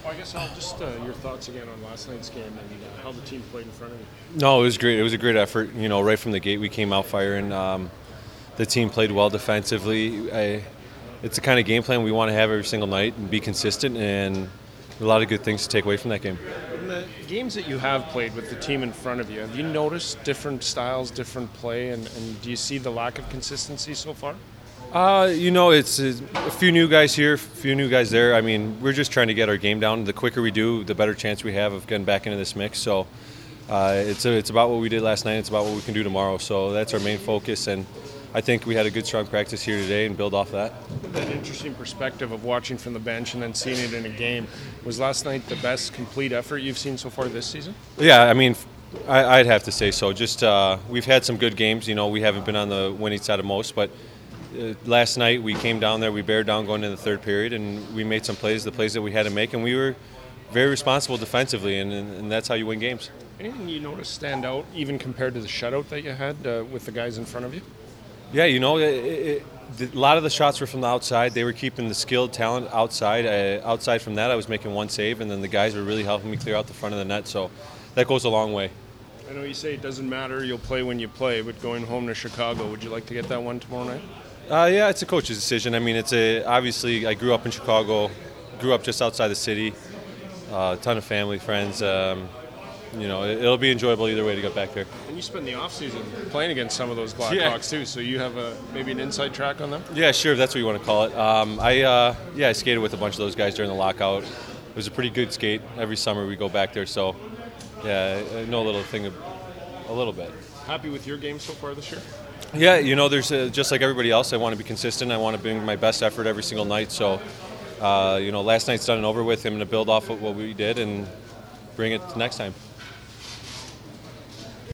Well, I guess I'll just your thoughts again on last night's game and how the team played in front of you. No, it was great. It was a great effort. Right from the gate, we came out firing. The team played well defensively. It's the kind of game plan we want to have every single night and be consistent, and a lot of good things to take away from that game. In the games that you have played with the team in front of you, have you noticed different styles, different play, and do you see the lack of consistency so far? It's a few new guys here, a few new guys there. I mean, we're just trying to get our game down. The quicker we do, the better chance we have of getting back into this mix. So it's about what we did last night. It's about what we can do tomorrow. So that's our main focus, and I think we had a good, strong practice here today and build off that. That interesting perspective of watching from the bench and then seeing it in a game. Was last night the best complete effort you've seen so far this season? Yeah, I mean, I'd have to say so. Just we've had some good games. We haven't been on the winning side of most, but last night we came down there, we bared down going into the third period, and we made some plays, the plays that we had to make, and we were very responsible defensively, and that's how you win games. Anything you noticed stand out, even compared to the shutout that you had with the guys in front of you? Yeah, a lot of the shots were from the outside. They were keeping the skilled talent outside. Outside from that, I was making one save, and then the guys were really helping me clear out the front of the net, so that goes a long way. I know you say it doesn't matter, you'll play when you play, but going home to Chicago, would you like to get that one tomorrow night? Yeah, it's a coach's decision. I mean, obviously I grew up in Chicago, grew up just outside the city, a ton of family, friends. It'll be enjoyable either way to get back there. And you spend the offseason playing against some of those Blackhawks too, so you have maybe an inside track on them? Yeah, sure, if that's what you want to call it. I skated with a bunch of those guys during the lockout. It was a pretty good skate. Every summer we go back there, so yeah, I know a little bit. Happy with your game so far this year? Yeah, there's just like everybody else, I want to be consistent. I want to bring my best effort every single night. So, last night's done and over with. I'm going to build off of what we did and bring it next time.